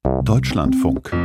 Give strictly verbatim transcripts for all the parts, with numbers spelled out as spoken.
Deutschlandfunk.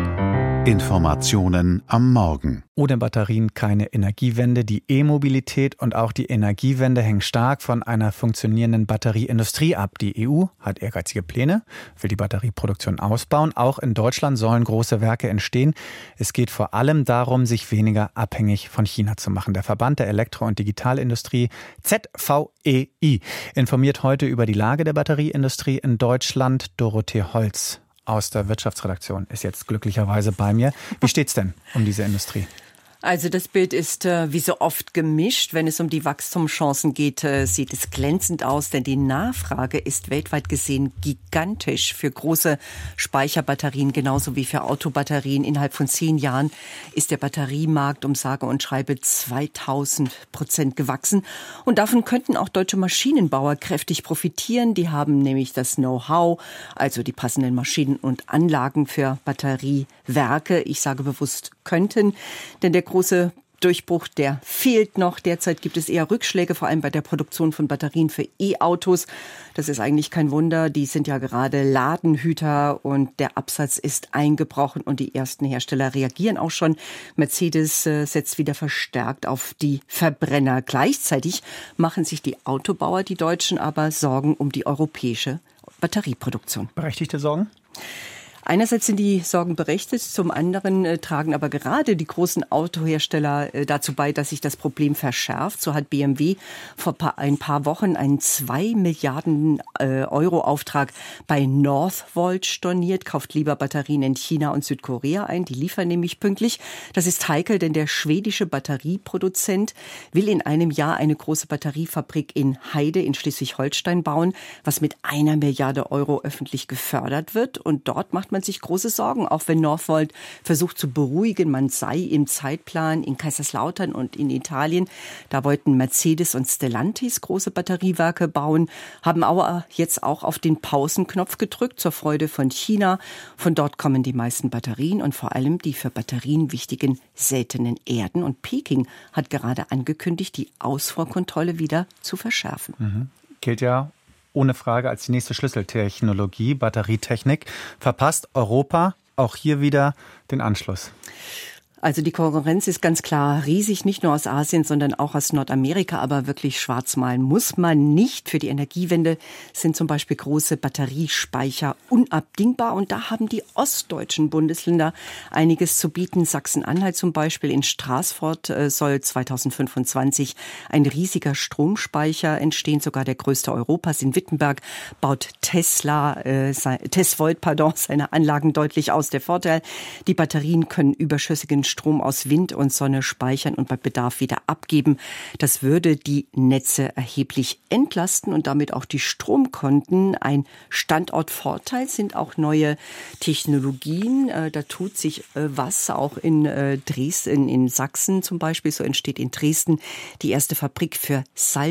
Informationen am Morgen. Ohne Batterien keine Energiewende. Die E-Mobilität und auch die Energiewende hängen stark von einer funktionierenden Batterieindustrie ab. Die E U hat ehrgeizige Pläne, will die Batterieproduktion ausbauen. Auch in Deutschland sollen große Werke entstehen. Es geht vor allem darum, sich weniger abhängig von China zu machen. Der Verband der Elektro- und Digitalindustrie Z V E I informiert heute über die Lage der Batterieindustrie in Deutschland. Dorothee Holz aus der Wirtschaftsredaktion ist jetzt glücklicherweise bei mir. Wie steht's denn um diese Industrie? Also das Bild ist äh, wie so oft gemischt. Wenn es um die Wachstumschancen geht, äh, sieht es glänzend aus, denn die Nachfrage ist weltweit gesehen gigantisch für große Speicherbatterien, genauso wie für Autobatterien. Innerhalb von zehn Jahren ist der Batteriemarkt um sage und schreibe zweitausend Prozent gewachsen. Und davon könnten auch deutsche Maschinenbauer kräftig profitieren. Die haben nämlich das Know-how, also die passenden Maschinen und Anlagen für Batteriewerke. Ich sage bewusst könnten, denn der große Durchbruch, der fehlt noch. Derzeit gibt es eher Rückschläge, vor allem bei der Produktion von Batterien für E-Autos. Das ist eigentlich kein Wunder. Die sind ja gerade Ladenhüter und der Absatz ist eingebrochen und die ersten Hersteller reagieren auch schon. Mercedes äh, setzt wieder verstärkt auf die Verbrenner. Gleichzeitig machen sich die Autobauer, die Deutschen, aber Sorgen um die europäische Batterieproduktion. Berechtigte Sorgen? Einerseits sind die Sorgen berechtigt, zum anderen äh, tragen aber gerade die großen Autohersteller äh, dazu bei, dass sich das Problem verschärft. So hat B M W vor paar, ein paar Wochen einen zwei Milliarden äh, Euro Auftrag bei Northvolt storniert, kauft lieber Batterien in China und Südkorea ein. Die liefern nämlich pünktlich. Das ist heikel, denn der schwedische Batterieproduzent will in einem Jahr eine große Batteriefabrik in Heide in Schleswig-Holstein bauen, was mit einer Milliarde Euro öffentlich gefördert wird. Und dort macht man sich große Sorgen, auch wenn Northvolt versucht zu beruhigen, man sei im Zeitplan in Kaiserslautern und in Italien. Da wollten Mercedes und Stellantis große Batteriewerke bauen, haben aber jetzt auch auf den Pausenknopf gedrückt, zur Freude von China. Von dort kommen die meisten Batterien und vor allem die für Batterien wichtigen seltenen Erden. Und Peking hat gerade angekündigt, die Ausfuhrkontrolle wieder zu verschärfen. Mhm. Gilt ja ohne Frage als die nächste Schlüsseltechnologie, Batterietechnik. Verpasst Europa auch hier wieder den Anschluss? Also die Konkurrenz ist ganz klar riesig, nicht nur aus Asien, sondern auch aus Nordamerika, aber wirklich schwarz malen muss man nicht. Für die Energiewende sind zum Beispiel große Batteriespeicher unabdingbar und da haben die ostdeutschen Bundesländer einiges zu bieten. Sachsen-Anhalt zum Beispiel, in Straßfurt soll zweitausendfünfundzwanzig ein riesiger Stromspeicher entstehen, sogar der größte Europas. In Wittenberg baut Tesla, äh, Tesvolt, pardon, seine Anlagen deutlich aus. Der Vorteil, die Batterien können überschüssigen Strom aus Wind und Sonne speichern und bei Bedarf wieder abgeben. Das würde die Netze erheblich entlasten und damit auch die Stromkonten. Ein Standortvorteil sind auch neue Technologien. Da tut sich was, auch in Dresden, in Sachsen zum Beispiel. So entsteht in Dresden die erste Fabrik für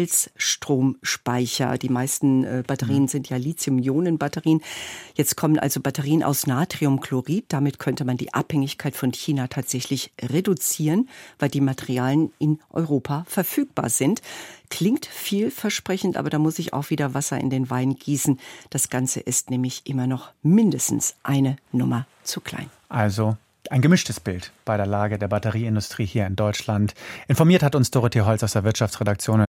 Salzstromspeicher. Die meisten Batterien sind ja Lithium-Ionen-Batterien. Jetzt kommen also Batterien aus Natriumchlorid. Damit könnte man die Abhängigkeit von China tatsächlich reduzieren, weil die Materialien in Europa verfügbar sind. Klingt vielversprechend, aber da muss ich auch wieder Wasser in den Wein gießen. Das Ganze ist nämlich immer noch mindestens eine Nummer zu klein. Also ein gemischtes Bild bei der Lage der Batterieindustrie hier in Deutschland. Informiert hat uns Dorothee Holz aus der Wirtschaftsredaktion.